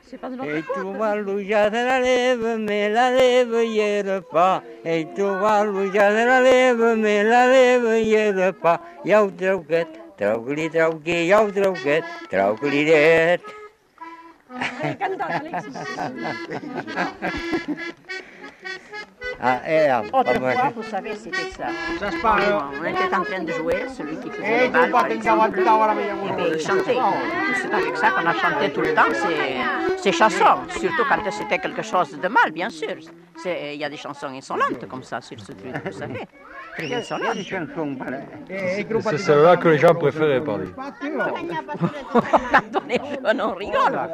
C'est pas de notre Et faute. tu vois l'ouja de la lève, mais la lève hier pas. Et tu vois l'ouja de la lève, mais la lève hier pas. Jau trauket, traukli trauki, jau trauket, trauklidet. Canta't, Alexis. Ah, Autrefois, vous savez, c'était ça. Ça se parle. On était en train de jouer, celui qui faisait le bal, par exemple, et bien, il chantait. C'est avec ça qu'on a chanté tout le temps, ces chansons. Surtout quand c'était quelque chose de mal, bien sûr. Il y a des chansons insolentes comme ça sur ce truc, vous savez. Très insolentes. C'est celle-là que les gens préféraient parler. Quand on est jeune, on rigole.